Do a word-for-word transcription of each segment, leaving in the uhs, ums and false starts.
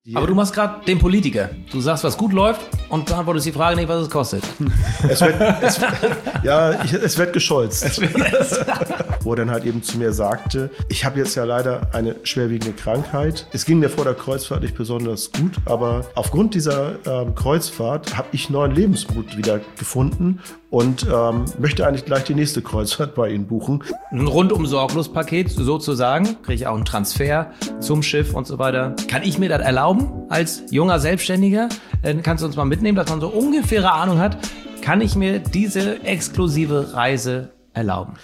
Aber du machst gerade den Politiker. Du sagst, was gut läuft und dann antwortest die Frage nicht, was es kostet. Es wird, es, ja, ich, es wird gescholzt. Wo er dann halt eben zu mir sagte, ich habe jetzt ja leider eine schwerwiegende Krankheit. Es ging mir vor der Kreuzfahrt nicht besonders gut, aber aufgrund dieser ähm, Kreuzfahrt habe ich neuen Lebensmut wieder gefunden und ähm, möchte eigentlich gleich die nächste Kreuzfahrt bei Ihnen buchen. Ein rundum-Sorglos-Paket sozusagen, kriege ich auch einen Transfer zum Schiff und so weiter. Kann ich mir das erlauben als junger Selbstständiger? Dann kannst du uns mal mitnehmen, dass man so ungefähre Ahnung hat. Kann ich mir diese exklusive Reise erlauben?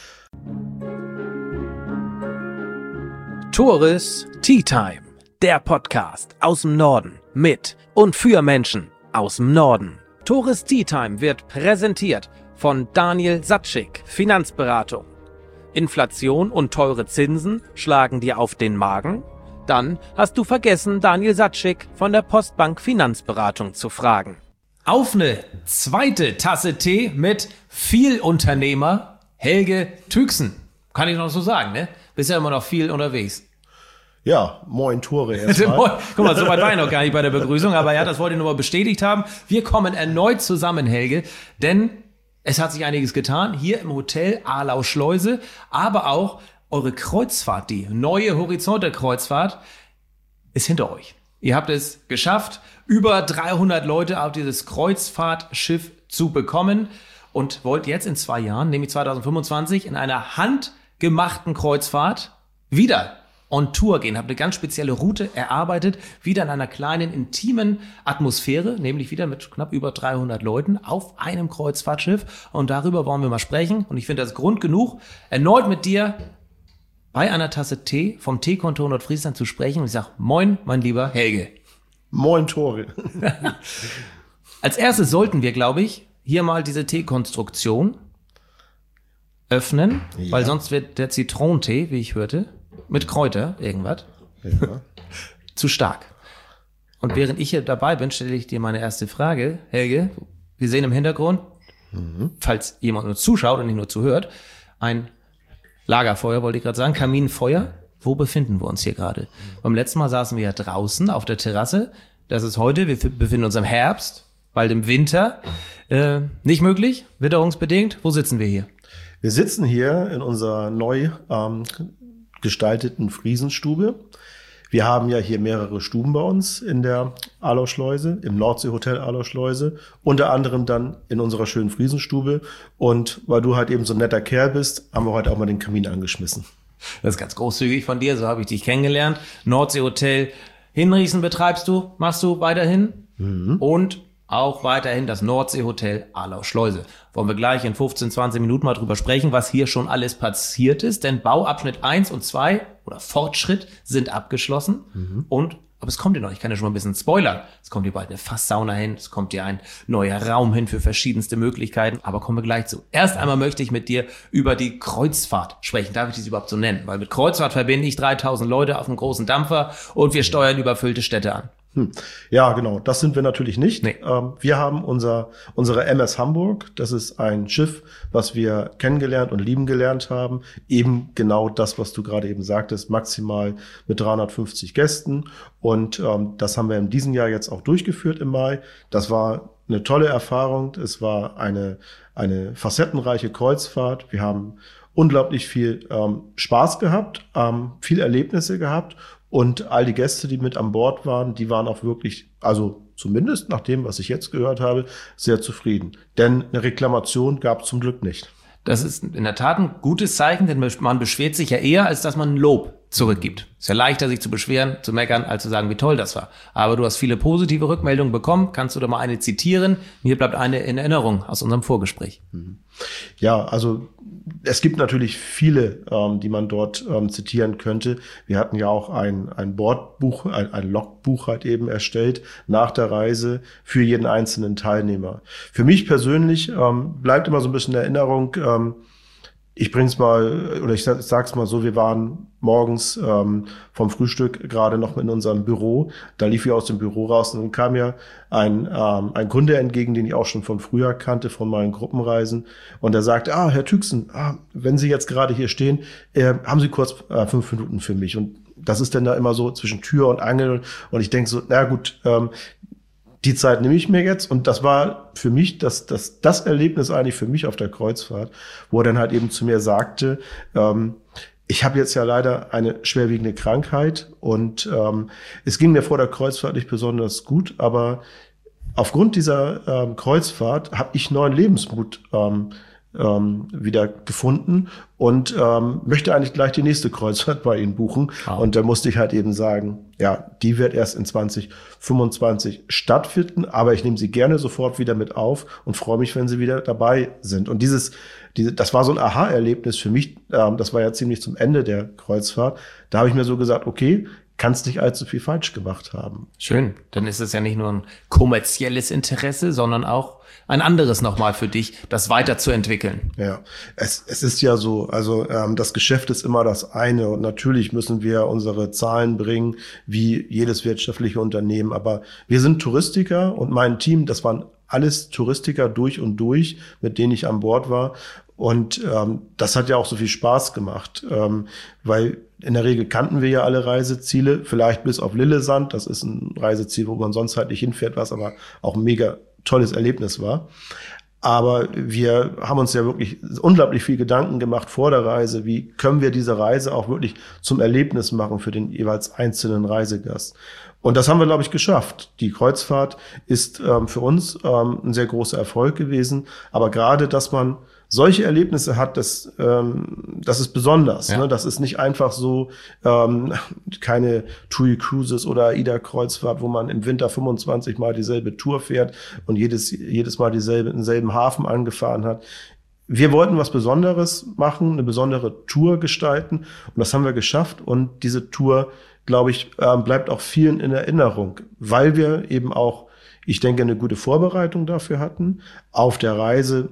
Tourist Tea Time, der Podcast aus dem Norden mit und für Menschen aus dem Norden. Tourist Tea Time wird präsentiert von Daniel Satschik, Finanzberatung. Inflation und teure Zinsen schlagen dir auf den Magen? Dann hast du vergessen, Daniel Satschik von der Postbank Finanzberatung zu fragen. Auf eine zweite Tasse Tee mit Vielunternehmer Helge Tüxen. Kann ich noch so sagen, ne? Bist ja immer noch viel unterwegs. Ja, moin Tore erstmal. Moin. Guck mal, so weit war ich noch gar nicht bei der Begrüßung, aber ja, das wollte ich nur mal bestätigt haben. Wir kommen erneut zusammen, Helge, denn es hat sich einiges getan hier im Hotel Arlau Schleuse, aber auch eure Kreuzfahrt, die neue Horizonte-Kreuzfahrt, ist hinter euch. Ihr habt es geschafft, über dreihundert Leute auf dieses Kreuzfahrtschiff zu bekommen und wollt jetzt in zwei Jahren, nämlich zwanzig fünfundzwanzig, in einer handgemachten Kreuzfahrt wieder on Tour gehen. Habt eine ganz spezielle Route erarbeitet, wieder in einer kleinen, intimen Atmosphäre, nämlich wieder mit knapp über dreihundert Leuten auf einem Kreuzfahrtschiff. Und darüber wollen wir mal sprechen. Und ich finde das Grund genug, erneut mit dir bei einer Tasse Tee vom Teekontor Nordfriesland zu sprechen. Und ich sage, moin, mein lieber Helge. Moin Tore. Als erstes sollten wir, glaube ich, hier mal diese Teekonstruktion öffnen, ja. Weil sonst wird der Zitronentee, wie ich hörte, mit Kräuter, irgendwas, ja. zu stark. Und während ich hier dabei bin, stelle ich dir meine erste Frage. Helge, wir sehen im Hintergrund, mhm. falls jemand nur zuschaut und nicht nur zuhört, ein Lagerfeuer, wollte ich gerade sagen, Kaminfeuer. Wo befinden wir uns hier gerade? Mhm. Beim letzten Mal saßen wir ja draußen auf der Terrasse. Das ist heute, wir befinden uns im Herbst, bald im Winter. Äh, nicht möglich, witterungsbedingt. Wo sitzen wir hier? Wir sitzen hier in unserer neu ähm, gestalteten Friesenstube. Wir haben ja hier mehrere Stuben bei uns in der Arlau Schleuse, im Nordseehotel Arlau Schleuse, unter anderem dann in unserer schönen Friesenstube. Und weil du halt eben so ein netter Kerl bist, haben wir heute auch mal den Kamin angeschmissen. Das ist ganz großzügig von dir, so habe ich dich kennengelernt. Nordseehotel Hinrichsen betreibst du, machst du weiterhin. Mhm. Und auch weiterhin das Nordseehotel Arlau Schleuse. Wollen wir gleich in fünfzehn, zwanzig Minuten mal drüber sprechen, was hier schon alles passiert ist. Denn Bauabschnitt eins und zwei oder Fortschritt sind abgeschlossen. Mhm. Und, aber es kommt hier noch, ich kann ja schon mal ein bisschen spoilern. Es kommt hier bald eine Fasssauna hin, es kommt hier ein neuer Raum hin für verschiedenste Möglichkeiten. Aber kommen wir gleich zu. Erst einmal möchte ich mit dir über die Kreuzfahrt sprechen. Darf ich das überhaupt so nennen? Weil mit Kreuzfahrt verbinde ich dreitausend Leute auf einem großen Dampfer und wir steuern überfüllte Städte an. Hm. Ja, genau. Das sind wir natürlich nicht. Nee. Ähm, wir haben unser unsere M S Hamburg. Das ist ein Schiff, was wir kennengelernt und lieben gelernt haben. Eben genau das, was du gerade eben sagtest, maximal mit dreihundertfünfzig Gästen. Und ähm, das haben wir in diesem Jahr jetzt auch durchgeführt im Mai. Das war eine tolle Erfahrung. Es war eine eine facettenreiche Kreuzfahrt. Wir haben unglaublich viel ähm, Spaß gehabt, ähm, viel Erlebnisse gehabt. Und all die Gäste, die mit an Bord waren, die waren auch wirklich, also zumindest nach dem, was ich jetzt gehört habe, sehr zufrieden. Denn eine Reklamation gab es zum Glück nicht. Das ist in der Tat ein gutes Zeichen, denn man beschwert sich ja eher, als dass man ein Lob zurückgibt. Ist ja leichter, sich zu beschweren, zu meckern, als zu sagen, wie toll das war. Aber du hast viele positive Rückmeldungen bekommen. Kannst du da mal eine zitieren? Mir bleibt eine in Erinnerung aus unserem Vorgespräch. Ja, also es gibt natürlich viele, ähm, die man dort ähm, zitieren könnte. Wir hatten ja auch ein, ein Bordbuch, ein, ein Logbuch halt eben erstellt nach der Reise für jeden einzelnen Teilnehmer. Für mich persönlich ähm, bleibt immer so ein bisschen in Erinnerung, ähm, ich bring's mal, oder ich sag's mal so, wir waren morgens ähm, vom Frühstück gerade noch in unserem Büro. Da lief ich aus dem Büro raus und dann kam ja ein, ähm, ein Kunde entgegen, den ich auch schon von früher kannte, von meinen Gruppenreisen. Und er sagte, ah, Herr Tüxen, ah, wenn Sie jetzt gerade hier stehen, äh, haben Sie kurz äh, fünf Minuten für mich. Und das ist dann da immer so zwischen Tür und Angel. Und ich denke so, na gut, ähm, die Zeit nehme ich mir jetzt. Und das war für mich das, das, das Erlebnis eigentlich für mich auf der Kreuzfahrt, wo er dann halt eben zu mir sagte, ähm, ich habe jetzt ja leider eine schwerwiegende Krankheit und ähm, es ging mir vor der Kreuzfahrt nicht besonders gut, aber aufgrund dieser ähm, Kreuzfahrt habe ich neuen Lebensmut ähm, ähm, wieder gefunden und ähm, möchte eigentlich gleich die nächste Kreuzfahrt bei Ihnen buchen. Wow. Und da musste ich halt eben sagen, ja, die wird erst in zwanzig fünfundzwanzig stattfinden, aber ich nehme sie gerne sofort wieder mit auf und freue mich, wenn Sie wieder dabei sind. Und dieses, diese, das war so ein Aha-Erlebnis für mich, ähm, das war ja ziemlich zum Ende der Kreuzfahrt. Da habe ich mir so gesagt, okay, kannst nicht allzu viel falsch gemacht haben. Schön, dann ist es ja nicht nur ein kommerzielles Interesse, sondern auch ein anderes nochmal für dich, das weiterzuentwickeln. Ja, es, es ist ja so, also ähm, das Geschäft ist immer das eine und natürlich müssen wir unsere Zahlen bringen, wie jedes wirtschaftliche Unternehmen, aber wir sind Touristiker und mein Team, das waren alles Touristiker durch und durch, mit denen ich an Bord war. Und ähm, das hat ja auch so viel Spaß gemacht, ähm, weil in der Regel kannten wir ja alle Reiseziele, vielleicht bis auf Lillesand. Das ist ein Reiseziel, wo man sonst halt nicht hinfährt, was aber auch ein mega tolles Erlebnis war. Aber wir haben uns ja wirklich unglaublich viel Gedanken gemacht vor der Reise. Wie können wir diese Reise auch wirklich zum Erlebnis machen für den jeweils einzelnen Reisegast? Und das haben wir, glaube ich, geschafft. Die Kreuzfahrt ist ähm, für uns ähm, ein sehr großer Erfolg gewesen. Aber gerade, dass man solche Erlebnisse hat, das, ähm, das ist besonders. Ja. Ne? Das ist nicht einfach so ähm, keine TUI Cruises oder AIDA-Kreuzfahrt, wo man im Winter fünfundzwanzig Mal dieselbe Tour fährt und jedes, jedes Mal dieselbe, denselben Hafen angefahren hat. Wir wollten was Besonderes machen, eine besondere Tour gestalten und das haben wir geschafft. Und diese Tour, glaube ich, ähm, bleibt auch vielen in Erinnerung, weil wir eben auch, ich denke, eine gute Vorbereitung dafür hatten. Auf der Reise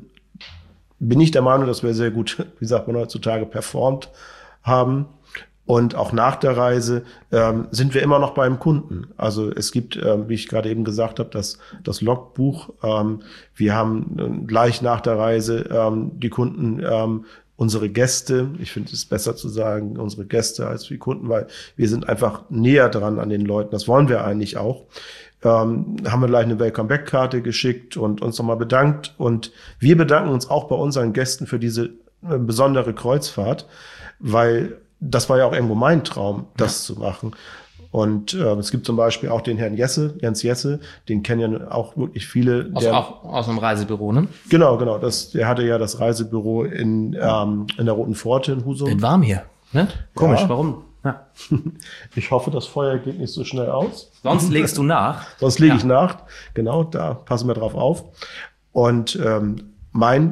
bin ich der Meinung, dass wir sehr gut, wie sagt man heutzutage, performt haben. Und auch nach der Reise ähm, sind wir immer noch beim Kunden. Also es gibt, ähm, wie ich gerade eben gesagt habe, das, das Logbuch. Ähm, wir haben äh, gleich nach der Reise ähm, die Kunden, ähm, unsere Gäste, ich finde es besser zu sagen, unsere Gäste als die Kunden, weil wir sind einfach näher dran an den Leuten. Das wollen wir eigentlich auch. Ähm, haben wir gleich eine Welcome-Back-Karte geschickt und uns nochmal bedankt. Und wir bedanken uns auch bei unseren Gästen für diese äh, besondere Kreuzfahrt, weil das war ja auch irgendwo mein Traum, das ja. zu machen. Und äh, es gibt zum Beispiel auch den Herrn Jesse, Jens Jesse, den kennen ja auch wirklich viele. Aus, der, auch aus einem Reisebüro, ne? Genau, genau. Das, der hatte ja das Reisebüro in, ähm, in der Roten Pforte in Husum. Bin warm hier, ne? Komisch, ja. Warum? Ja. Ich hoffe, das Feuer geht nicht so schnell aus. Sonst legst du nach. Sonst lege ja. ich nach. Genau, da passen wir drauf auf. Und ähm, mein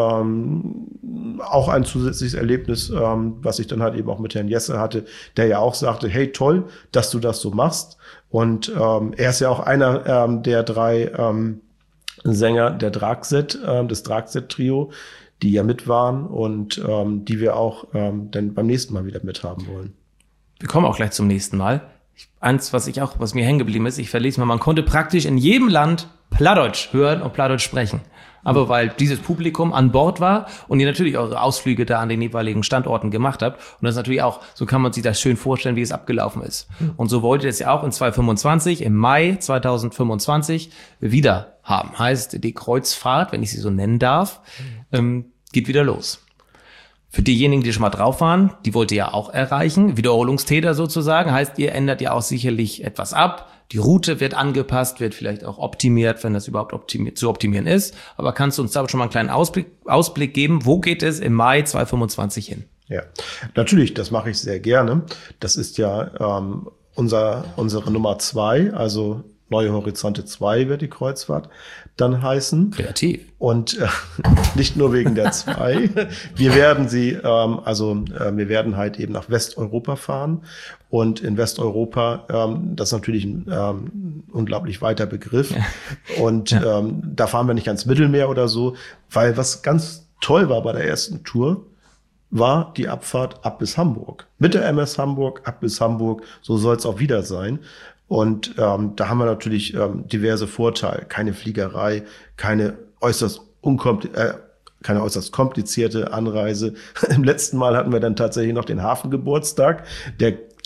ähm, auch ein zusätzliches Erlebnis, ähm, was ich dann halt eben auch mit Herrn Jesse hatte, der ja auch sagte, hey, toll, dass du das so machst. Und ähm, er ist ja auch einer ähm, der drei ähm, Sänger der Dragset, ähm, des Dragset-Trio, die ja mit waren und ähm, die wir auch ähm, dann beim nächsten Mal wieder mithaben wollen. Wir kommen auch gleich zum nächsten Mal. Ich, eins, was ich auch, was mir hängen geblieben ist, ich verlese mal, man konnte praktisch in jedem Land Plattdeutsch hören und Plattdeutsch sprechen. Aber weil dieses Publikum an Bord war und ihr natürlich eure Ausflüge da an den jeweiligen Standorten gemacht habt. Und das ist natürlich auch, so kann man sich das schön vorstellen, wie es abgelaufen ist. Und so wollt ihr es ja auch in zwanzig fünfundzwanzig, im Mai zwanzig fünfundzwanzig wieder haben. Heißt, die Kreuzfahrt, wenn ich sie so nennen darf, ähm, geht wieder los. Für diejenigen, die schon mal drauf waren, die wollt ihr ja auch erreichen. Wiederholungstäter sozusagen. Heißt, ihr ändert ja auch sicherlich etwas ab. Die Route wird angepasst, wird vielleicht auch optimiert, wenn das überhaupt optimiert, zu optimieren ist. Aber kannst du uns da schon mal einen kleinen Ausblick, Ausblick geben? Wo geht es im Mai zwanzig fünfundzwanzig hin? Ja, natürlich, das mache ich sehr gerne. Das ist ja ähm, unser unsere Nummer zwei, also Neue Horizonte zwei wird die Kreuzfahrt dann heißen. Kreativ. Und äh, nicht nur wegen der zwei. Wir werden sie, ähm, also äh, wir werden halt eben nach Westeuropa fahren. Und in Westeuropa, ähm, das ist natürlich ein ähm, unglaublich weiter Begriff. Ja. Und ja. ähm, da fahren wir nicht ans Mittelmeer oder so, weil was ganz toll war bei der ersten Tour, war die Abfahrt ab bis Hamburg. Mit der M S Hamburg, ab bis Hamburg, so soll es auch wieder sein. Und ähm, da haben wir natürlich ähm, diverse Vorteile. Keine Fliegerei, keine äußerst unkompli- äh, keine äußerst komplizierte Anreise. Im letzten Mal hatten wir dann tatsächlich noch den Hafengeburtstag, der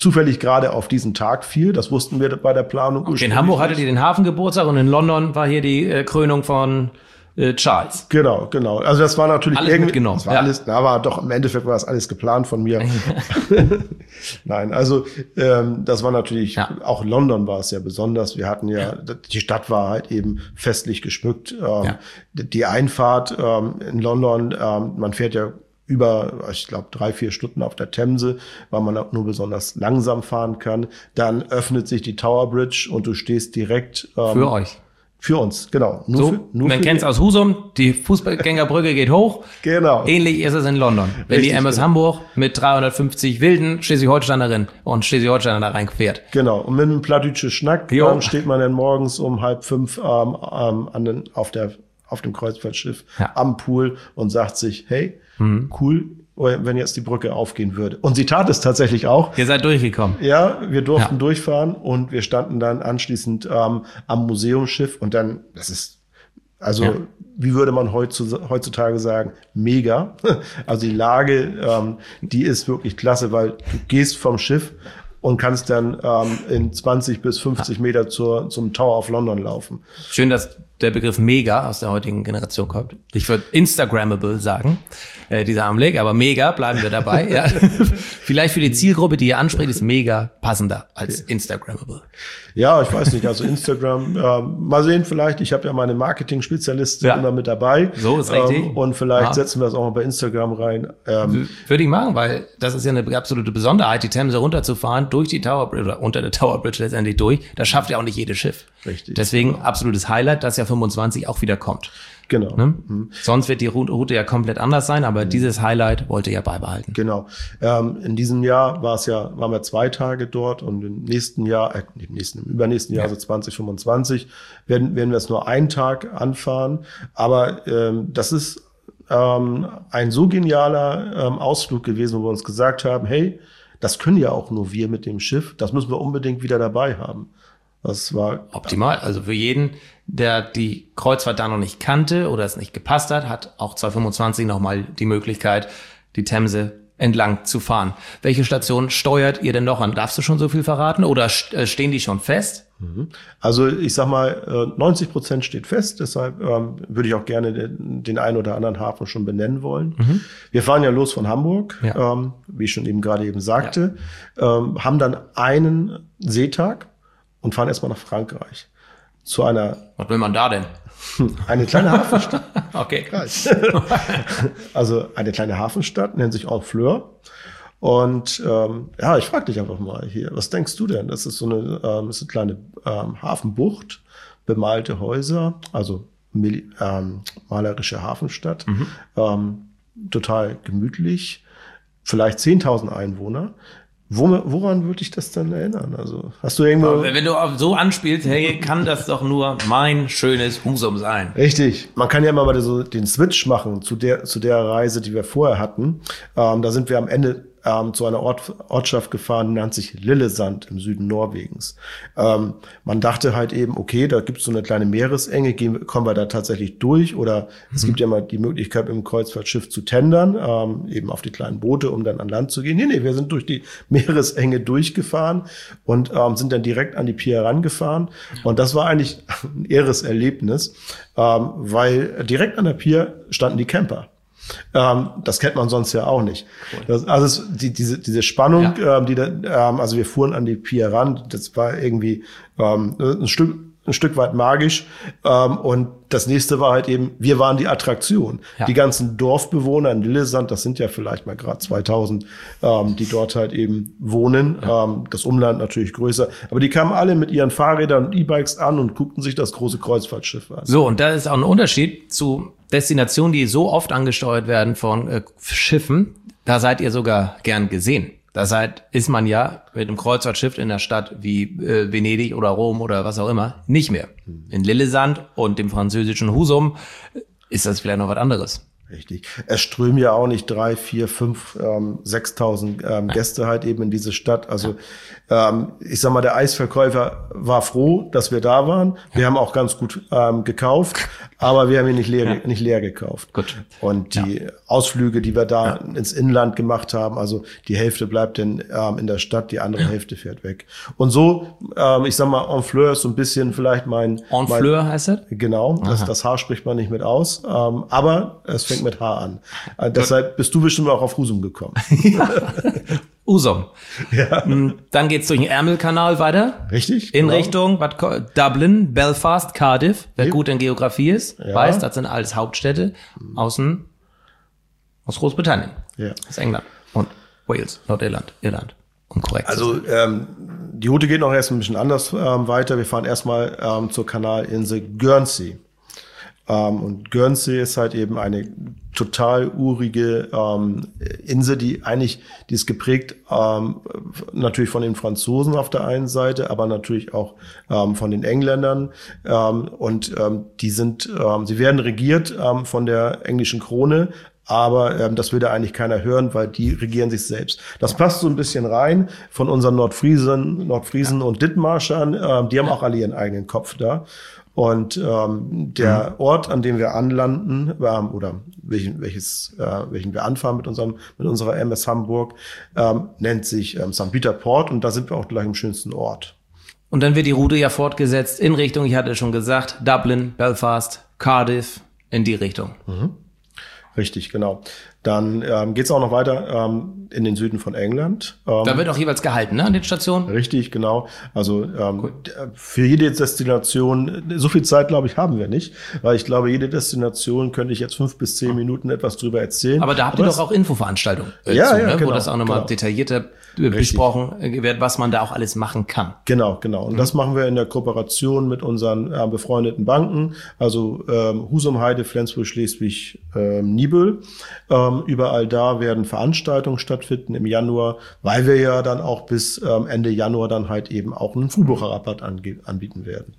zufällig gerade auf diesen Tag fiel. Das wussten wir bei der Planung. Okay, in Hamburg hattet ihr den Hafengeburtstag und in London war hier die äh, Krönung von äh, Charles. Genau, genau. Also das war natürlich alles irgendwie, mitgenommen. das war ja. alles, na, aber doch im Endeffekt war das alles geplant von mir. Nein, also ähm, das war natürlich, ja. auch London war es ja besonders. Wir hatten ja, ja. die Stadt war halt eben festlich geschmückt. Ähm, ja. Die Einfahrt ähm, in London, ähm, man fährt ja über, ich glaube, drei, vier Stunden auf der Themse, weil man auch nur besonders langsam fahren kann. Dann öffnet sich die Tower Bridge und du stehst direkt ähm, für euch. Für uns, genau. Nur so, für, nur man für kennt es aus Husum, die Fußgängerbrücke geht hoch. Genau. Ähnlich ist es in London. Wenn Richtig, die M S genau. Hamburg mit dreihundertfünfzig wilden Schleswig-Holsteinerinnen und Schleswig-Holsteiner da reinfährt. Genau. Und mit einem plattdütsche Schnack ähm, steht man dann morgens um halb fünf ähm, ähm, an den, auf der auf dem Kreuzfahrtschiff ja. am Pool und sagt sich, hey, mhm. cool, wenn jetzt die Brücke aufgehen würde. Und sie tat es tatsächlich auch. Ihr seid durchgekommen. Ja, wir durften ja. durchfahren und wir standen dann anschließend ähm, am Museumsschiff und dann, das ist, also ja. wie würde man heutzutage sagen, mega. Also die Lage, ähm, die ist wirklich klasse, weil du gehst vom Schiff und kannst dann ähm, in zwanzig bis fünfzig ja. Meter zur, zum Tower of London laufen. Schön, dass der Begriff mega aus der heutigen Generation kommt. Ich würde Instagrammable sagen, äh, dieser Anblick, aber mega, bleiben wir dabei. ja. Vielleicht für die Zielgruppe, die ihr anspricht, ist mega passender als okay. Instagrammable. Ja, ich weiß nicht, also Instagram, äh, mal sehen vielleicht, ich habe ja meine Marketing-Spezialistin ja. immer mit dabei. So ist richtig. Ähm, und vielleicht ja. setzen wir das auch mal bei Instagram rein. Ähm, Würde ich machen, weil das ist ja eine absolute Besonderheit, die Themse runterzufahren, durch die Tower Bridge oder unter der Tower Bridge letztendlich durch. Das schafft ja auch nicht jedes Schiff. Richtig. Deswegen absolutes Highlight, dass ja fünfundzwanzig auch wieder kommt. Genau. Ne? Mhm. Sonst wird die Route ja komplett anders sein, aber mhm. dieses Highlight wollte ihr ja beibehalten. Genau. Ähm, in diesem Jahr war es ja, waren wir zwei Tage dort und im nächsten Jahr, äh, im nächsten, im übernächsten Jahr, ja. also zwanzig fünfundzwanzig, werden, werden wir es nur einen Tag anfahren. Aber ähm, das ist ähm, ein so genialer ähm, Ausflug gewesen, wo wir uns gesagt haben, hey, das können ja auch nur wir mit dem Schiff, das müssen wir unbedingt wieder dabei haben. Das war optimal. Also für jeden, der die Kreuzfahrt da noch nicht kannte oder es nicht gepasst hat, hat auch zweihundertfünfundzwanzig nochmal die Möglichkeit, die Themse entlang zu fahren. Welche Stationen steuert ihr denn noch an? Darfst du schon so viel verraten oder stehen die schon fest? Also ich sag mal, neunzig Prozent steht fest, deshalb ähm, würde ich auch gerne den, den einen oder anderen Hafen schon benennen wollen. Mhm. Wir fahren ja los von Hamburg, ja. ähm, wie ich schon eben gerade eben sagte, ja. ähm, haben dann einen Seetag und fahren erstmal nach Frankreich. Zu einer. Was will man da denn? Eine kleine Hafenstadt. Okay. Also eine kleine Hafenstadt, nennt sich Honfleur. Und ähm, ja, ich frage dich einfach mal hier, was denkst du denn? Das ist so eine, ähm, das ist eine kleine ähm, Hafenbucht, bemalte Häuser, also ähm, malerische Hafenstadt, mhm. ähm, total gemütlich, vielleicht zehntausend Einwohner. Wo, woran würde ich das dann erinnern? Also hast du irgendwo? Wenn du so anspielst, hey, kann das doch nur mein schönes Husum sein. Richtig. Man kann ja immer mal so den Switch machen zu der zu der Reise, die wir vorher hatten. Ähm, da sind wir am Ende ähm, zu einer Ort, Ortschaft gefahren, die nennt sich Lillesand im Süden Norwegens. Ähm, man dachte halt eben, okay, da gibt es so eine kleine Meeresenge, gehen, kommen wir da tatsächlich durch? Oder mhm. es gibt ja mal die Möglichkeit, im Kreuzfahrtschiff zu tendern, ähm, eben auf die kleinen Boote, um dann an Land zu gehen. Nee, nee, wir sind durch die Meeresenge durchgefahren und ähm, sind dann direkt an die Pier rangefahren. Und das war eigentlich ein irres Erlebnis, ähm, weil direkt an der Pier standen die Camper. Ähm, das kennt man sonst ja auch nicht. Das, also es, die, diese, diese Spannung, ja. ähm, die da, ähm, also wir fuhren an die Pier ran, das war irgendwie ähm, ein Stück ein Stück weit magisch. Ähm, und das nächste war halt eben, wir waren die Attraktion. Ja. Die ganzen Dorfbewohner in Lillesand, das sind ja vielleicht mal gerade zweitausend, ähm, die dort halt eben wohnen. Ja. Ähm, das Umland natürlich größer. Aber die kamen alle mit ihren Fahrrädern und E-Bikes an und guckten sich das große Kreuzfahrtschiff an. So, und da ist auch ein Unterschied zu Destinationen, die so oft angesteuert werden von äh, Schiffen. Da seid ihr sogar gern gesehen. Da seid, ist man ja mit einem Kreuzfahrtschiff in der Stadt wie äh, Venedig oder Rom oder was auch immer nicht mehr. In Lillesand und dem französischen Husum ist das vielleicht noch was anderes. Richtig. Es strömen ja auch nicht drei, vier, fünf, ähm, sechstausend ähm, Gäste halt eben in diese Stadt. Also ähm, ich sag mal, der Eisverkäufer war froh, dass wir da waren. Wir haben auch ganz gut ähm, gekauft, aber wir haben ihn nicht leer, ja. nicht leer gekauft. Gut. Und die ja. Ausflüge, die wir da ja. ins Inland gemacht haben, also die Hälfte bleibt in, ähm, in der Stadt, die andere ja. Hälfte fährt weg. Und so, ähm, ich sag mal, Honfleur ist so ein bisschen vielleicht mein... Honfleur heißt das? Genau, das, das H spricht man nicht mit aus, ähm, aber es fängt mit H an. Äh, deshalb bist du bestimmt auch auf Husum gekommen. Ja. Husum. Ja. Dann geht's durch den Ärmelkanal weiter. Richtig. In genau. Richtung was, Dublin, Belfast, Cardiff. Wer ja. gut in Geografie ist, ja. weiß, das sind alles Hauptstädte außen aus Großbritannien. Ja. Aus England und Wales, Nordirland, Irland. Um korrekt also ähm, die Route geht noch erst ein bisschen anders ähm, weiter. Wir fahren erstmal ähm, zur Kanalinsel Guernsey. Ähm, und Guernsey ist halt eben eine total urige ähm, Insel, die eigentlich, die ist geprägt ähm, natürlich von den Franzosen auf der einen Seite, aber natürlich auch ähm, von den Engländern. Ähm, und ähm, die sind, ähm, sie werden regiert ähm, von der englischen Krone. Aber ähm, das will da eigentlich keiner hören, weil die regieren sich selbst. Das passt so ein bisschen rein von unseren Nordfriesen, Nordfriesen ja. und Dithmarschern. Ähm, die haben auch alle ihren eigenen Kopf da. Und ähm, der mhm. Ort, an dem wir anlanden, ähm, oder welchen, welches, äh, welchen wir anfahren mit unserem, mit unserer M S Hamburg, ähm, nennt sich ähm, Sankt Peter Port. Und da sind wir auch gleich im schönsten Ort. Und dann wird die Route ja fortgesetzt in Richtung, ich hatte schon gesagt, Dublin, Belfast, Cardiff, in die Richtung. Mhm. Richtig, genau. Dann ähm, geht's auch noch weiter ähm, in den Süden von England. Ähm, da wird auch jeweils gehalten, ne, an den Stationen? Richtig, genau. Also ähm, cool. für jede Destination, so viel Zeit, glaube ich, haben wir nicht, weil ich glaube, jede Destination könnte ich jetzt fünf bis zehn Minuten etwas drüber erzählen. Aber da habt ihr doch auch Infoveranstaltungen, äh, ja, zu, ja, ne? genau, wo das auch nochmal genau. detaillierter Richtig. besprochen wird, was man da auch alles machen kann. Genau, genau. Und mhm. das machen wir in der Kooperation mit unseren äh, befreundeten Banken, also ähm, Husum, Heide, Flensburg, Schleswig, ähm, Nibel. Ähm, überall da werden Veranstaltungen stattfinden im Januar, weil wir ja dann auch bis ähm, Ende Januar dann halt eben auch einen Frühbucherrabatt ange- anbieten werden.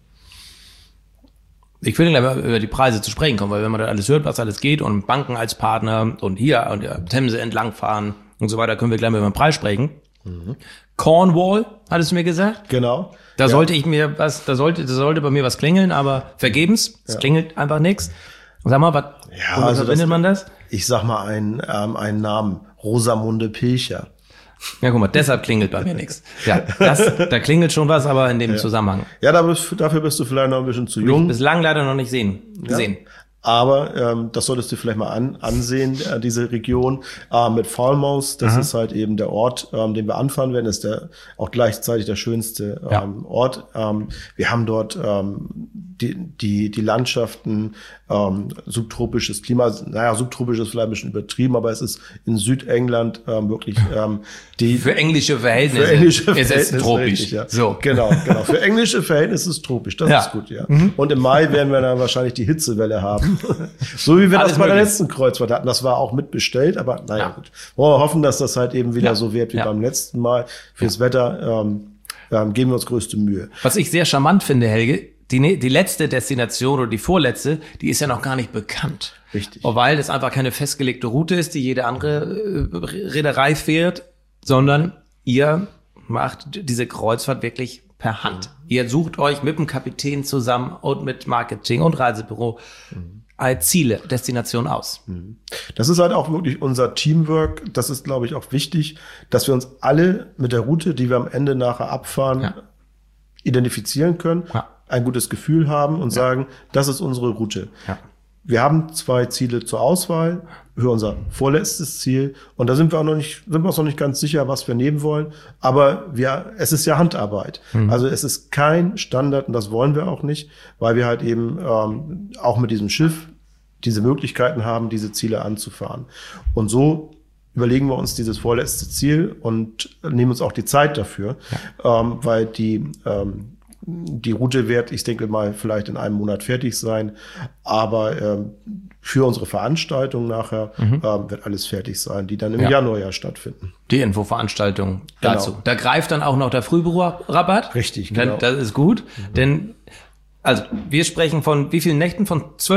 Ich will gleich mal über die Preise zu sprechen kommen, weil wenn man da alles hört, was alles geht und Banken als Partner und hier an der Themse entlangfahren und so weiter, können wir gleich mal über den Preis sprechen. Mhm. Cornwall, hattest du mir gesagt? Genau. Da ja. sollte ich mir was, da sollte, da sollte bei mir was klingeln, aber vergebens. Es ja. klingelt einfach nichts. Sag mal, was, ja, womit also verbindet das, man das? Ich sag mal einen, ähm, einen Namen. Rosamunde Pilcher. Ja, guck mal, deshalb klingelt bei mir nichts. Ja, das, da klingelt schon was, aber in dem ja. Zusammenhang. Ja, dafür bist du vielleicht noch ein bisschen zu jung. Ich bislang leider noch nicht sehen, gesehen. Ja. Aber ähm, das solltest du vielleicht mal an, ansehen, äh, diese Region äh, mit Falmouth. Das Aha. ist halt eben der Ort, ähm, den wir anfahren werden. Das ist der auch gleichzeitig der schönste ähm, ja. Ort. Ähm, wir haben dort ähm, die, die, die Landschaften, ähm, subtropisches Klima. Naja, subtropisch ist vielleicht ein bisschen übertrieben, aber es ist in Südengland ähm, wirklich ähm, die... Für englische Verhältnisse. Für englische Verhältnisse ist es tropisch. Richtig, ja. So. Genau, genau. Für englische Verhältnisse ist es tropisch. Das ja. ist gut, ja. Mhm. Und im Mai werden wir dann wahrscheinlich die Hitzewelle haben. So wie wir Alles das bei der letzten Kreuzfahrt hatten. Das war auch mitbestellt, aber naja, ja. gut. Wollen wir hoffen, dass das halt eben wieder ja. so wird wie ja. beim letzten Mal. Fürs ja. Wetter ähm, ähm, geben wir uns größte Mühe. Was ich sehr charmant finde, Helge, die, die letzte Destination oder die vorletzte, die ist ja noch gar nicht bekannt. Richtig. Weil es einfach keine festgelegte Route ist, die jede andere äh, Reederei fährt, sondern ihr macht diese Kreuzfahrt wirklich per Hand. Mhm. Ihr sucht euch mit dem Kapitän zusammen und mit Marketing und Reisebüro mhm. als Ziele, Destination aus. Mhm. Das ist halt auch wirklich unser Teamwork. Das ist, glaube ich, auch wichtig, dass wir uns alle mit der Route, die wir am Ende nachher abfahren, ja. identifizieren können, ja. ein gutes Gefühl haben und ja. sagen, das ist unsere Route. Ja. Wir haben zwei Ziele zur Auswahl für unser vorletztes Ziel. Und da sind wir auch noch nicht, sind wir uns noch nicht ganz sicher, was wir nehmen wollen. Aber wir, es ist ja Handarbeit. Mhm. Also es ist kein Standard und das wollen wir auch nicht, weil wir halt eben ähm, auch mit diesem Schiff diese Möglichkeiten haben, diese Ziele anzufahren. Und so überlegen wir uns dieses vorletzte Ziel und nehmen uns auch die Zeit dafür, ja. ähm, weil die ähm, Die Route wird, ich denke mal, vielleicht in einem Monat fertig sein. Aber ähm, für unsere Veranstaltung nachher mhm. ähm, wird alles fertig sein, die dann im ja. Januar ja stattfinden. Die Infoveranstaltung dazu. Genau. Da greift dann auch noch der Frühbucherrabatt. Richtig, genau. Das ist gut, mhm. denn also wir sprechen von wie vielen Nächten? Von zwölf?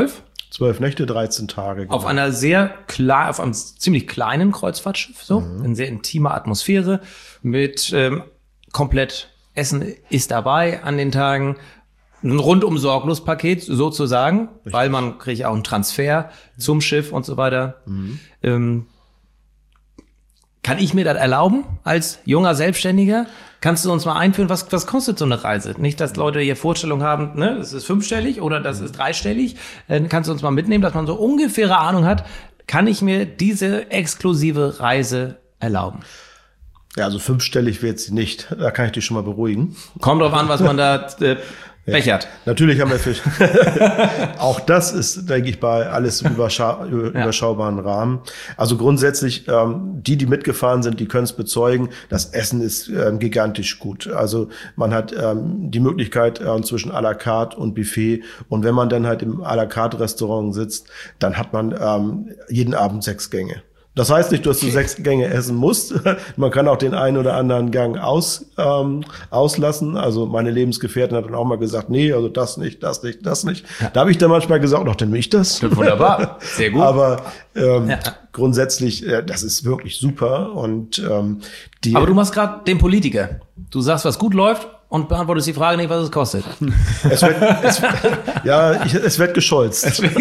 Zwölf Nächte, dreizehn Tage. Genau. Auf einer sehr klar, auf einem ziemlich kleinen Kreuzfahrtschiff, so, mhm. in sehr intimer Atmosphäre, mit ähm, komplett Essen ist dabei an den Tagen. Ein rundum sorglos Paket sozusagen, richtig. Weil man kriegt auch einen Transfer zum Schiff und so weiter. Mhm. Ähm, kann ich mir das erlauben als junger Selbstständiger? Kannst du uns mal einführen, was, was kostet so eine Reise? Nicht, dass Leute hier Vorstellung haben, ne, das ist fünfstellig oder das ist dreistellig. Dann kannst du uns mal mitnehmen, dass man so ungefähre Ahnung hat, kann ich mir diese exklusive Reise erlauben? Ja, also fünfstellig wird sie nicht. Da kann ich dich schon mal beruhigen. Kommt drauf an, was man da äh, bechert. Ja, natürlich haben wir Fisch. Auch das ist, denke ich, bei alles überscha- ja. überschaubaren Rahmen. Also grundsätzlich, ähm, die, die mitgefahren sind, die können es bezeugen. Das Essen ist ähm, gigantisch gut. Also man hat ähm, die Möglichkeit äh, zwischen à la carte und Buffet. Und wenn man dann halt im à la carte Restaurant sitzt, dann hat man ähm, jeden Abend sechs Gänge. Das heißt nicht, dass du sechs Gänge essen musst. Man kann auch den einen oder anderen Gang aus, ähm, auslassen. Also meine Lebensgefährtin hat dann auch mal gesagt, nee, also das nicht, das nicht, das nicht. Ja. Da habe ich dann manchmal gesagt, doch, dann will ich das. Wunderbar, sehr gut. Aber ähm, ja. grundsätzlich, äh, das ist wirklich super. Und ähm, die. Aber du machst gerade den Politiker. Du sagst, was gut läuft. Und beantwortest die Frage nicht, was es kostet. Es wird, es, ja, ich, es wird gescholzt. Es wird,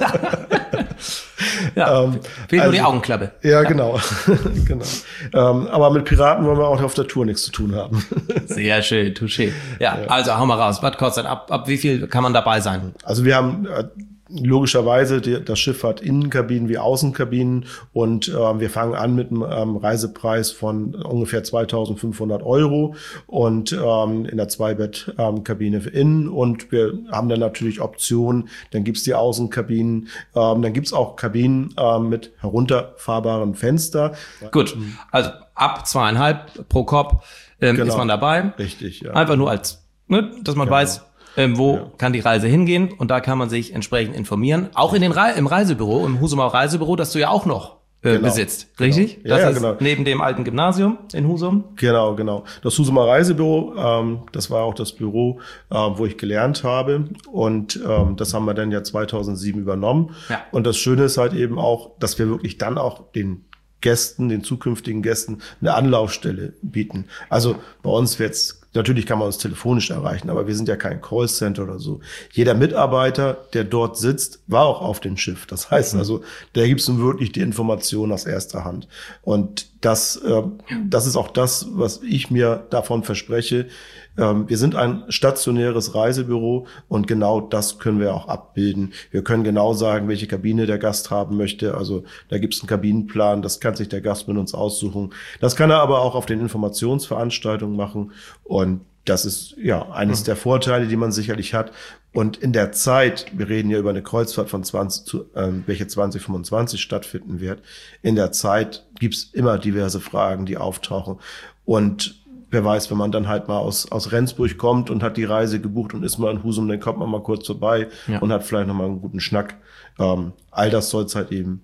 ja, ähm, fehlt also, nur die Augenklappe. Ja, genau. genau. Ähm, aber mit Piraten wollen wir auch auf der Tour nichts zu tun haben. Sehr schön, touché. Ja, ja, also hau mal raus. Was kostet? Ab, ab wie viel kann man dabei sein? Also wir haben äh, logischerweise, die, das Schiff hat Innenkabinen wie Außenkabinen und äh, wir fangen an mit einem ähm, Reisepreis von ungefähr zweitausendfünfhundert Euro und ähm, in der Zwei-Bett-Kabine für innen und wir haben dann natürlich Optionen, dann gibt's die Außenkabinen, ähm, dann gibt's auch Kabinen ähm, mit herunterfahrbaren Fenster. Gut, also ab zweieinhalb pro Kopf ähm, genau. ist man dabei. Richtig, ja. Einfach nur als, ne, dass man genau. weiß, Ähm, wo ja. kann die Reise hingehen? Und da kann man sich entsprechend informieren. Auch in den Re- im Reisebüro, im Husum Reisebüro, das du ja auch noch äh, genau. besitzt. Richtig? Genau. Ja, das ja, ist genau. neben dem alten Gymnasium in Husum. Genau, genau. Das Husumer Reisebüro, ähm, das war auch das Büro, äh, wo ich gelernt habe. Und ähm, das haben wir dann ja zweitausendsieben übernommen. Ja. Und das Schöne ist halt eben auch, dass wir wirklich dann auch den Gästen, den zukünftigen Gästen eine Anlaufstelle bieten. Also bei uns wird's, natürlich kann man uns telefonisch erreichen, aber wir sind ja kein Callcenter oder so. Jeder Mitarbeiter, der dort sitzt, war auch auf dem Schiff. Das heißt also, da gibt's nun wirklich die Information aus erster Hand. Und das, äh, das ist auch das, was ich mir davon verspreche. Ähm, wir sind ein stationäres Reisebüro und genau das können wir auch abbilden. Wir können genau sagen, welche Kabine der Gast haben möchte. Also da gibt's einen Kabinenplan, das kann sich der Gast mit uns aussuchen. Das kann er aber auch auf den Informationsveranstaltungen machen. Und das ist ja eines mhm. der Vorteile, die man sicherlich hat. Und in der Zeit, wir reden ja über eine Kreuzfahrt von zwanzig, zu, ähm, welche zwanzig fünfundzwanzig stattfinden wird. In der Zeit gibt's immer diverse Fragen, die auftauchen. Und wer weiß, wenn man dann halt mal aus, aus Rendsburg kommt und hat die Reise gebucht und ist mal in Husum, dann kommt man mal kurz vorbei ja. und hat vielleicht noch mal einen guten Schnack. Ähm, all das soll es halt eben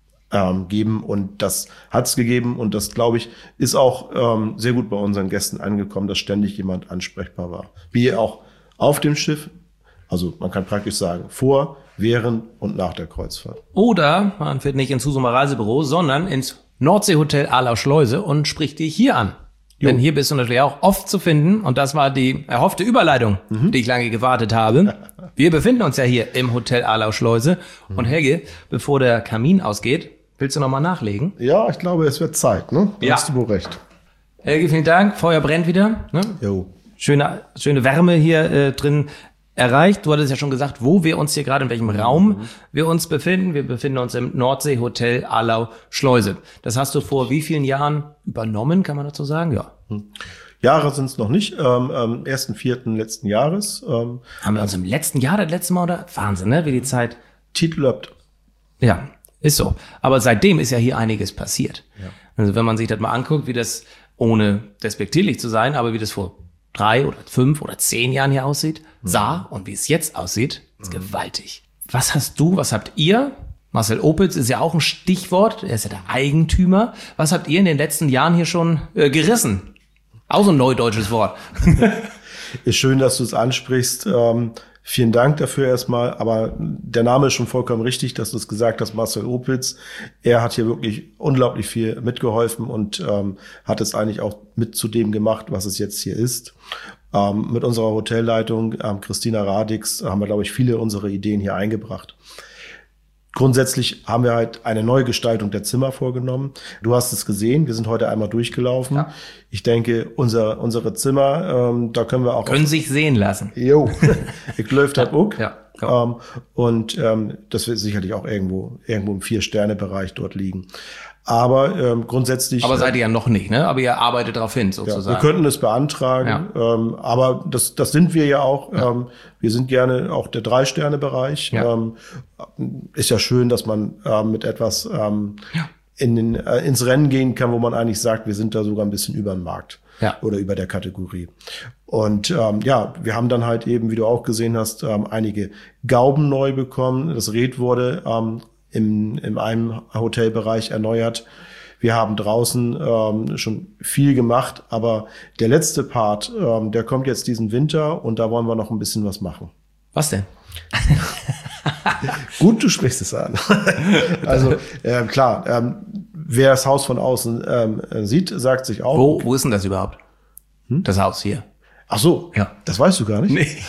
ähm, geben und das hat's gegeben und das, glaube ich, ist auch ähm, sehr gut bei unseren Gästen angekommen, dass ständig jemand ansprechbar war. Wie auch auf dem Schiff, also man kann praktisch sagen, vor, während und nach der Kreuzfahrt. Oder man fährt nicht ins Husumer Reisebüro, sondern ins Nordseehotel Ahlau Schleuse und spricht dich hier an. Jo. Denn hier bist du natürlich auch oft zu finden und das war die erhoffte Überleitung, mhm. die ich lange gewartet habe. Wir befinden uns ja hier im Hotel Ahlau Schleuse mhm. und Helge, bevor der Kamin ausgeht, willst du nochmal nachlegen? Ja, ich glaube, es wird Zeit, ne? Da ja. hast du wohl recht. Helge, vielen Dank. Feuer brennt wieder. Ne? Jo. Schöne, schöne Wärme hier äh, drin erreicht. Du hattest ja schon gesagt, wo wir uns hier gerade, in welchem Raum mhm. wir uns befinden. Wir befinden uns im Nordseehotel Ahlau Schleuse. Das hast du vor wie vielen Jahren übernommen, kann man dazu sagen? Ja. Jahre sind es noch nicht. Ähm, ähm, ersten Vierten letzten Jahres. Ähm, Haben wir uns im letzten Jahr, das letzte Mal, oder? Wahnsinn, ne? Wie die Zeit. Titlöpt. Ja, ist so. Aber seitdem ist ja hier einiges passiert. Ja. Also wenn man sich das mal anguckt, wie das, ohne despektierlich zu sein, aber wie das vor drei oder fünf oder zehn Jahren hier aussieht, mhm. sah und wie es jetzt aussieht, ist mhm. gewaltig. Was hast du, was habt ihr? Marcel Opitz ist ja auch ein Stichwort, er ist ja der Eigentümer. Was habt ihr in den letzten Jahren hier schon äh, gerissen? Auch so ein neudeutsches Wort. Ist schön, dass du es ansprichst. Ähm, Vielen Dank dafür erstmal, aber der Name ist schon vollkommen richtig, dass du es gesagt hast, Marcel Opitz. Er hat hier wirklich unglaublich viel mitgeholfen und ähm, hat es eigentlich auch mit zu dem gemacht, was es jetzt hier ist. Ähm, mit unserer Hotelleitung, ähm, Christina Radix, haben wir, glaube ich, viele unserer Ideen hier eingebracht. Grundsätzlich haben wir halt eine Neugestaltung der Zimmer vorgenommen. Du hast es gesehen, wir sind heute einmal durchgelaufen. Ja. Ich denke, unser, unsere Zimmer, ähm, da können wir auch... Können sich sehen lassen. Jo, ich läuft halt auch. Ja, ähm, und ähm, das wird sicherlich auch irgendwo irgendwo im Vier-Sterne-Bereich dort liegen. Aber ähm, grundsätzlich... Aber seid ihr ja noch nicht, ne? Aber ihr arbeitet darauf hin, sozusagen. Ja, wir könnten es beantragen, ja. ähm, aber das das sind wir ja auch. Ja. Ähm, wir sind gerne auch der Drei-Sterne-Bereich. Ja. Ähm, ist ja schön, dass man ähm, mit etwas ähm, ja. in den, äh, ins Rennen gehen kann, wo man eigentlich sagt, wir sind da sogar ein bisschen über den Markt ja. oder über der Kategorie. Und ähm, ja, wir haben dann halt eben, wie du auch gesehen hast, ähm, einige Gauben neu bekommen. Das Red wurde ähm, in, in einem Hotelbereich erneuert. Wir haben draußen ähm, schon viel gemacht, aber der letzte Part, ähm, der kommt jetzt diesen Winter und da wollen wir noch ein bisschen was machen. Was denn? Gut, du sprichst es an. Also äh, klar, ähm, wer das Haus von außen ähm, sieht, sagt sich auch. Wo, wo ist denn das überhaupt? Hm? Das Haus hier. Ach so, ja. Das weißt du gar nicht? Nee.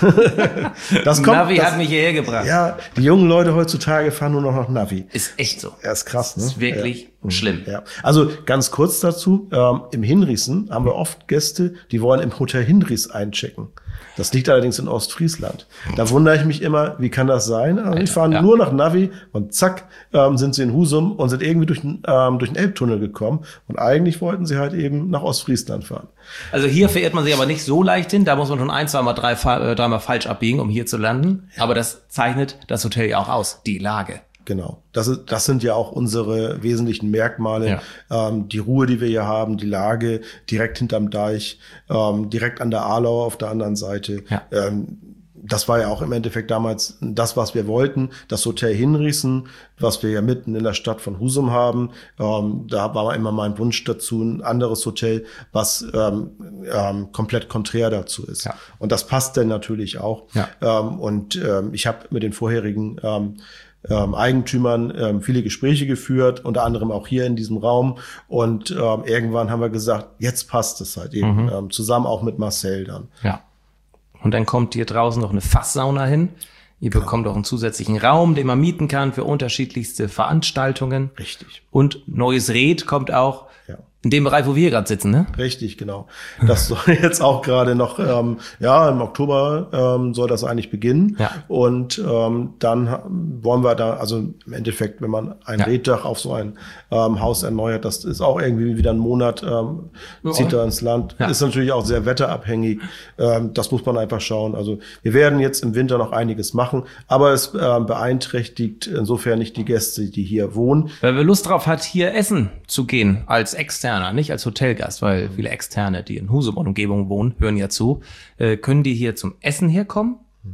Das kommt, Navi das, hat mich hierher gebracht. Ja, die jungen Leute heutzutage fahren nur noch nach Navi. Ist echt so. Ja, ist krass, ne? Ist wirklich ja. schlimm. Ja. Also ganz kurz dazu, ähm, im Hinriesen haben wir oft Gäste, die wollen im Hotel Hinries einchecken. Das liegt allerdings in Ostfriesland. Da wundere ich mich immer, wie kann das sein? Also die fahren ja. nur nach Navi und zack, ähm, sind sie in Husum und sind irgendwie durch, ähm, durch den Elbtunnel gekommen. Und eigentlich wollten sie halt eben nach Ostfriesland fahren. Also hier verirrt man sich aber nicht so leicht hin. Da muss man schon ein, zwei Mal, drei, äh, dreimal falsch abbiegen, um hier zu landen. Ja. Aber das zeichnet das Hotel ja auch aus, die Lage. Genau. Das, ist, das sind ja auch unsere wesentlichen Merkmale. Ja. Ähm, die Ruhe, die wir hier haben, die Lage direkt hinterm Deich, ähm, direkt an der Aarlau auf der anderen Seite. Ja. Ähm, das war ja auch im Endeffekt damals das, was wir wollten. Das Hotel Hinriesen, was wir ja mitten in der Stadt von Husum haben. Ähm, da war immer mein Wunsch dazu, ein anderes Hotel, was ähm, ähm, komplett konträr dazu ist. Ja. Und das passt dann natürlich auch. Ja. Ähm, und ähm, ich habe mit den vorherigen ähm, Ähm, Eigentümern ähm, viele Gespräche geführt, unter anderem auch hier in diesem Raum. Und ähm, irgendwann haben wir gesagt, jetzt passt es halt eben, mhm. ähm, zusammen auch mit Marcel dann. Ja. Und dann kommt hier draußen noch eine Fasssauna hin. Ihr genau. bekommt auch einen zusätzlichen Raum, den man mieten kann für unterschiedlichste Veranstaltungen. Richtig. Und neues Red kommt auch. Ja. In dem Bereich, wo wir gerade sitzen, ne? Richtig, genau. Das soll jetzt auch gerade noch, ähm, ja, im Oktober ähm, soll das eigentlich beginnen. Ja. Und ähm, dann wollen wir da, also im Endeffekt, wenn man ein ja. Reddach auf so ein ähm, Haus erneuert, das ist auch irgendwie wieder ein Monat, ähm, ja. zieht da ins Land. Ja. Ist natürlich auch sehr wetterabhängig. Ähm, das muss man einfach schauen. Also wir werden jetzt im Winter noch einiges machen, aber es ähm, beeinträchtigt insofern nicht die Gäste, die hier wohnen. Wer Lust drauf hat, hier essen zu gehen als Externer, nicht als Hotelgast, weil viele Externe, die in Husum und Umgebung wohnen, hören ja zu. Äh, können die hier zum Essen herkommen?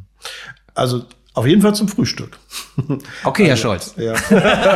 Also auf jeden Fall zum Frühstück. Okay, also, Herr Scholz. Ja.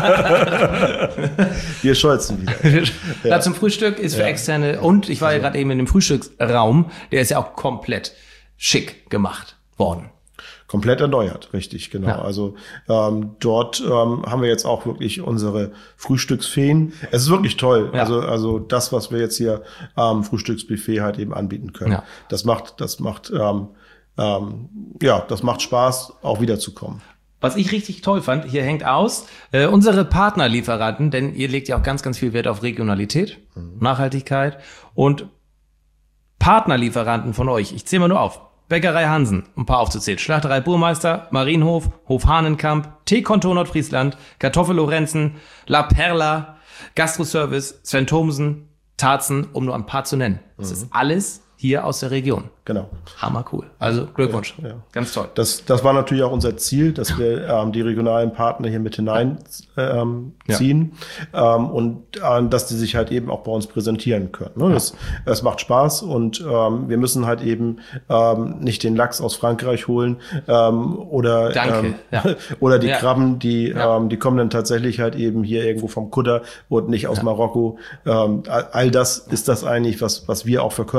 Wir scholzen wieder. Ja. Ja, zum Frühstück ist für ja. Externe, und ich war ja gerade eben in dem Frühstücksraum, der ist ja auch komplett schick gemacht worden. Komplett erneuert, richtig, genau. Ja. Also ähm, dort ähm, haben wir jetzt auch wirklich unsere Frühstücksfeen. Es ist wirklich toll. Ja. Also also das, was wir jetzt hier am ähm, Frühstücksbuffet halt eben anbieten können. Ja. Das macht das macht ähm, ähm, ja das macht Spaß, auch wiederzukommen. Was ich richtig toll fand, hier hängt aus, äh, unsere Partnerlieferanten, denn ihr legt ja auch ganz, ganz viel Wert auf Regionalität, mhm. Nachhaltigkeit und Partnerlieferanten von euch. Ich zähle mal nur auf. Bäckerei Hansen, um ein paar aufzuzählen. Schlachterei Burmeister, Marienhof, Hof Hahnenkamp, Teekontor Nordfriesland, Kartoffel Lorenzen, La Perla, Gastroservice, Sven Thomsen, Tarzen, um nur ein paar zu nennen. Das mhm. ist alles hier aus der Region. Genau. Hammer cool. Also Glückwunsch. Ja, ja. Ganz toll. Das, das war natürlich auch unser Ziel, dass wir ähm, die regionalen Partner hier mit hineinziehen ähm, ja. ähm, und äh, dass die sich halt eben auch bei uns präsentieren können. Ne? Ja. Das, das macht Spaß und ähm, wir müssen halt eben ähm, nicht den Lachs aus Frankreich holen ähm, oder Danke. Ähm, ja. oder die ja. Krabben, die ja. ähm, die kommen dann tatsächlich halt eben hier irgendwo vom Kutter und nicht aus ja. Marokko. Ähm, all das ist das eigentlich, was was wir auch verkörpern wollen.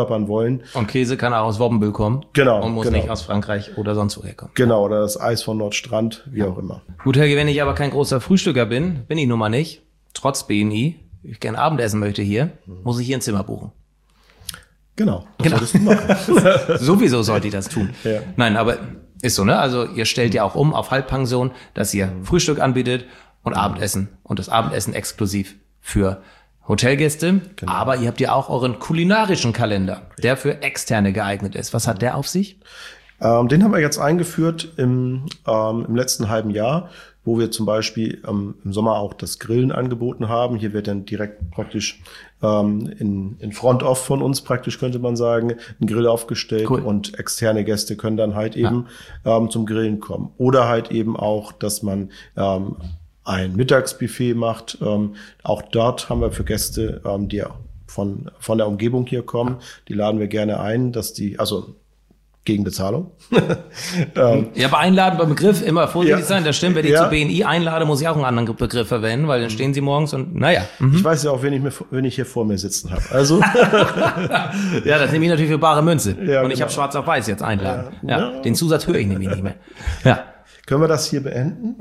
freuen. Und Käse kann auch aus Wobbenbüll kommen. Genau. Und muss genau. nicht aus Frankreich oder sonst woher kommen. Genau, oder das Eis von Nordstrand, wie auch immer. Gut, Helge, wenn ich aber kein großer Frühstücker bin, bin ich nun mal nicht, trotz B N I, ich gerne Abendessen möchte hier, muss ich hier ein Zimmer buchen. Genau, das Genau. solltest du machen. Sowieso sollte ich das tun. Ja. Nein, aber ist so, ne? Also ihr stellt ja auch um auf Halbpension, dass ihr Frühstück anbietet und Abendessen. Und das Abendessen exklusiv für Hotelgäste. Genau. Aber ihr habt ja auch euren kulinarischen Kalender, der für Externe geeignet ist. Was hat der auf sich? Ähm, den haben wir jetzt eingeführt im, ähm, im letzten halben Jahr, wo wir zum Beispiel ähm, im Sommer auch das Grillen angeboten haben. Hier wird dann direkt praktisch ähm, in, in Front-Off von uns praktisch, könnte man sagen, ein Grill aufgestellt. Cool. Und externe Gäste können dann halt eben ja. ähm, zum Grillen kommen. Oder halt eben auch, dass man ähm, ein Mittagsbuffet macht. Ähm, auch dort haben wir für Gäste, ähm, die von, von der Umgebung hier kommen, die laden wir gerne ein, dass die, also gegen Bezahlung. ähm, ja, aber einladen beim Begriff immer vorsichtig ja, sein. Das stimmt, wenn ich ja. zu B N I einlade, muss ich auch einen anderen Begriff verwenden, weil dann stehen sie morgens und naja. Mhm. Ich weiß ja auch, wen ich, mir, wen ich hier vor mir sitzen habe. Also ja, das nehme ich natürlich für bare Münze. Ja, und ich genau. habe schwarz auf weiß jetzt einladen. Ja, ja. ja. Den Zusatz höre ich nämlich nicht mehr. Ja. Können wir das hier beenden?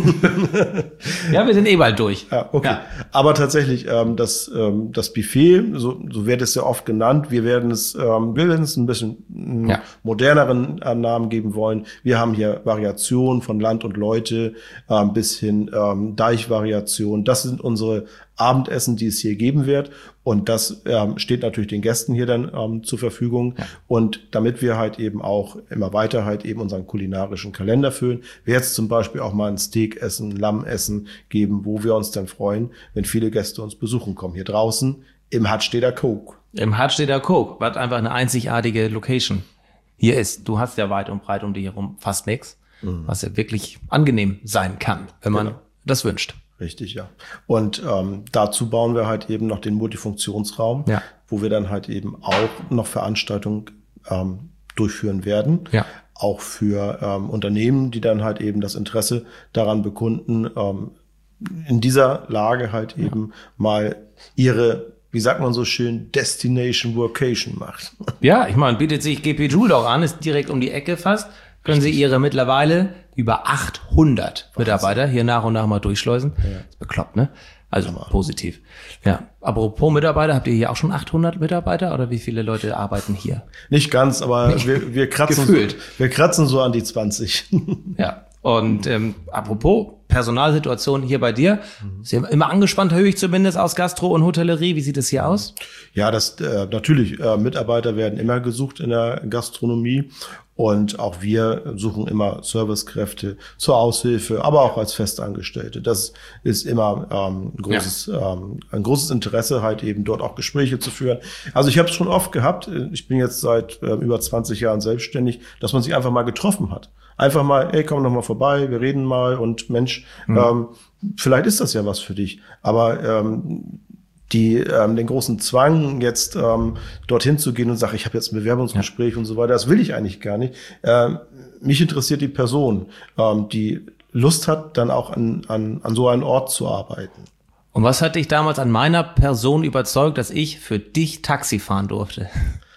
Ja, wir sind eh bald durch. Ja, okay. Ja. Aber tatsächlich, ähm, das, ähm, das Buffet, so, so wird es ja oft genannt, wir werden es, ähm, wir werden es ein bisschen einen Ja. moderneren äh, Namen geben wollen. Wir haben hier Variationen von Land und Leute ähm, bis hin ähm, Deichvariationen. Das sind unsere Abendessen, die es hier geben wird. Und das ähm, steht natürlich den Gästen hier dann ähm, zur Verfügung. Ja. Und damit wir halt eben auch immer weiter halt eben unseren kulinarischen Kalender füllen, wird es zum Beispiel auch mal ein Steakessen, Lammessen geben, wo wir uns dann freuen, wenn viele Gäste uns besuchen kommen. Hier draußen im Hadsteder Coke. Im Hadsteder Coke, was einfach eine einzigartige Location hier ist. Du hast ja weit und breit um dich herum fast nichts, mhm. was ja wirklich angenehm sein kann, wenn man genau. das wünscht. Richtig, ja. Und ähm, dazu bauen wir halt eben noch den Multifunktionsraum, ja. wo wir dann halt eben auch noch Veranstaltungen ähm, durchführen werden. Ja. Auch für ähm, Unternehmen, die dann halt eben das Interesse daran bekunden, ähm, in dieser Lage halt eben ja. mal ihre, wie sagt man so schön, Destination Workation macht. Ja, ich meine, bietet sich G P Joule doch an, ist direkt um die Ecke fast. Können Sie Ihre mittlerweile über achthundert Wahnsinn. Mitarbeiter hier nach und nach mal durchschleusen. Ja. Ist bekloppt, ne? Also ja. positiv. Ja. Apropos Mitarbeiter, habt ihr hier auch schon achthundert Mitarbeiter oder wie viele Leute arbeiten hier? Nicht ganz, aber wir, wir kratzen Gefühlt. so, wir kratzen so an die zwanzig. Ja. Und ähm, apropos Personalsituation hier bei dir, mhm. ist ja immer angespannt, höre ich zumindest aus Gastro und Hotellerie. Wie sieht es hier aus? Ja, das äh, natürlich. Äh, Mitarbeiter werden immer gesucht in der Gastronomie. Und auch wir suchen immer Servicekräfte zur Aushilfe, aber auch als Festangestellte. Das ist immer ähm, ein großes, ja. ähm, ein großes Interesse, halt eben dort auch Gespräche zu führen. Also ich habe es schon oft gehabt. Ich bin jetzt seit äh, über zwanzig Jahren selbstständig, dass man sich einfach mal getroffen hat. Einfach mal, ey, komm doch mal vorbei, wir reden mal und Mensch, mhm. ähm, vielleicht ist das ja was für dich. Aber ähm, die ähm, den großen Zwang, jetzt ähm, dorthin zu gehen und sagen, ich habe jetzt ein Bewerbungsgespräch ja. und so weiter, das will ich eigentlich gar nicht. Ähm, mich interessiert die Person, ähm, die Lust hat, dann auch an, an, an so einem Ort zu arbeiten. Und was hat dich damals an meiner Person überzeugt, dass ich für dich Taxi fahren durfte?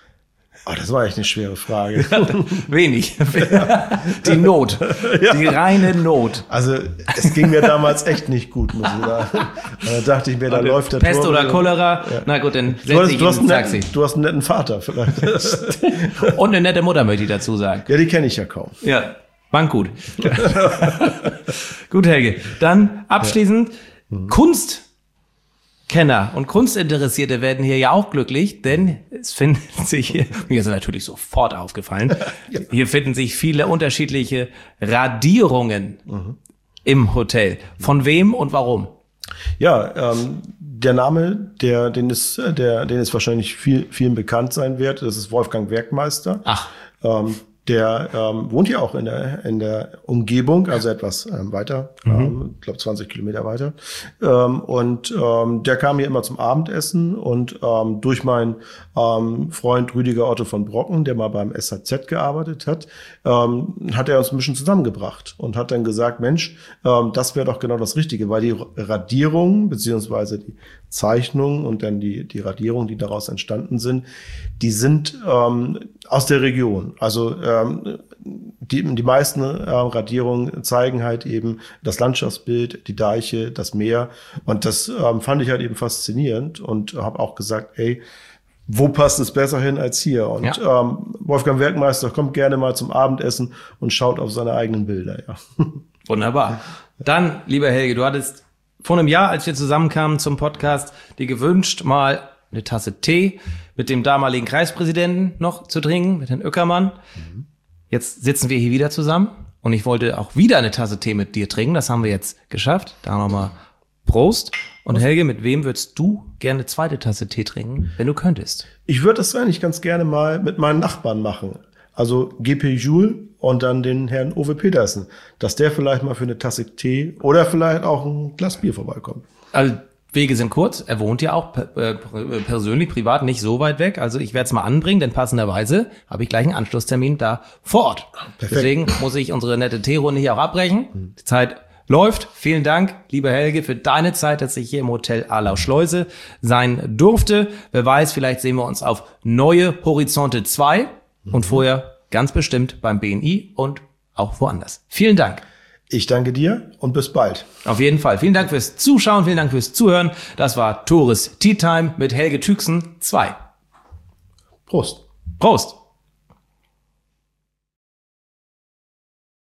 Oh, das war echt eine schwere Frage. Wenig. Die Not. Ja. Die reine Not. Also es ging mir damals echt nicht gut, muss ich sagen. Da dachte ich mir, da und läuft der Pest Tor oder Cholera. Ja. Na gut, dann setze ich ins Taxi. Netten, du hast einen netten Vater vielleicht. Und eine nette Mutter, möchte ich dazu sagen. Ja, die kenne ich ja kaum. Ja, bank gut. Gut, Helge. Dann abschließend ja. mhm. Kunst. Kenner und Kunstinteressierte werden hier ja auch glücklich, denn es finden sich hier, mir ist natürlich sofort aufgefallen, ja. hier finden sich viele unterschiedliche Radierungen mhm. im Hotel. Von wem und warum? Ja, ähm, der Name, der, den ist, der, den ist wahrscheinlich viel, vielen bekannt sein wird, das ist Wolfgang Werkmeister. Ach. Ähm, der ähm, wohnt ja auch in der in der Umgebung, also etwas ähm, weiter, mhm. ähm, ich glaube zwanzig Kilometer weiter. Ähm, und ähm, der kam hier immer zum Abendessen und ähm, durch meinen ähm, Freund Rüdiger Otto von Brocken, der mal beim S H Z gearbeitet hat, ähm, hat er uns ein bisschen zusammengebracht und hat dann gesagt, Mensch, ähm, das wäre doch genau das Richtige, weil die Radierung beziehungsweise die Zeichnungen und dann die die Radierungen, die daraus entstanden sind, die sind ähm, aus der Region. Also ähm, die, die meisten äh, Radierungen zeigen halt eben das Landschaftsbild, die Deiche, das Meer. Und das ähm, fand ich halt eben faszinierend und habe auch gesagt, ey, wo passt es besser hin als hier? Und ja. ähm, Wolfgang Werkmeister kommt gerne mal zum Abendessen und schaut auf seine eigenen Bilder. Ja. Wunderbar. Dann, lieber Helge, du hattest vor einem Jahr, als wir zusammenkamen zum Podcast, dir gewünscht, mal eine Tasse Tee mit dem damaligen Kreispräsidenten noch zu trinken, mit Herrn Ueckermann. Mhm. Jetzt sitzen wir hier wieder zusammen und ich wollte auch wieder eine Tasse Tee mit dir trinken. Das haben wir jetzt geschafft. Da nochmal Prost. Und Helge, mit wem würdest du gerne eine zweite Tasse Tee trinken, wenn du könntest? Ich würde das eigentlich ganz gerne mal mit meinen Nachbarn machen. Also G P Juhl und dann den Herrn Uwe Petersen, dass der vielleicht mal für eine Tasse Tee oder vielleicht auch ein Glas Bier vorbeikommt. Also Wege sind kurz. Er wohnt ja auch äh, persönlich, privat nicht so weit weg. Also ich werde es mal anbringen, denn passenderweise habe ich gleich einen Anschlusstermin da vor Ort. Perfekt. Deswegen muss ich unsere nette Teerunde hier auch abbrechen. Die Zeit läuft. Vielen Dank, lieber Helge, für deine Zeit, dass ich hier im Hotel Arlau Schleuse sein durfte. Wer weiß, vielleicht sehen wir uns auf Neue Horizonte zwei mhm. und vorher ganz bestimmt beim B N I und auch woanders. Vielen Dank. Ich danke dir und bis bald. Auf jeden Fall. Vielen Dank fürs Zuschauen, vielen Dank fürs Zuhören. Das war Tores Tea Time mit Helge Tüxen zwei. Prost. Prost.